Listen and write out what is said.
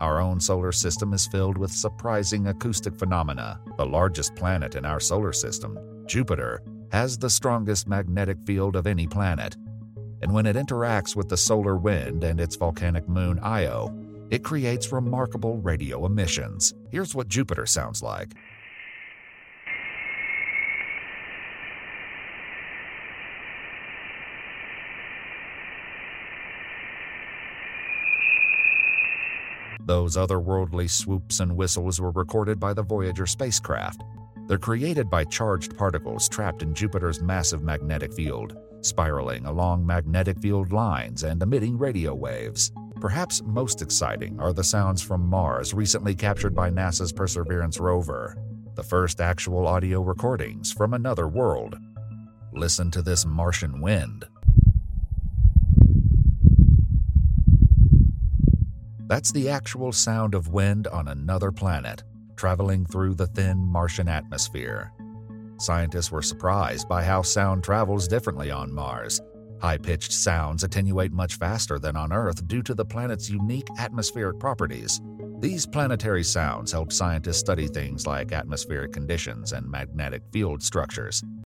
Our own solar system is filled with surprising acoustic phenomena. The largest planet in our solar system, Jupiter, has the strongest magnetic field of any planet. And when it interacts with the solar wind and its volcanic moon Io, it creates remarkable radio emissions. Here's what Jupiter sounds like. Those otherworldly swoops and whistles were recorded by the Voyager spacecraft. They're created by charged particles trapped in Jupiter's massive magnetic field, spiraling along magnetic field lines and emitting radio waves. Perhaps most exciting are the sounds from Mars recently captured by NASA's Perseverance rover, the first actual audio recordings from another world. Listen to this Martian wind. That's the actual sound of wind on another planet, traveling through the thin Martian atmosphere. Scientists were surprised by how sound travels differently on Mars. High-pitched sounds attenuate much faster than on Earth due to the planet's unique atmospheric properties. These planetary sounds help scientists study things like atmospheric conditions and magnetic field structures.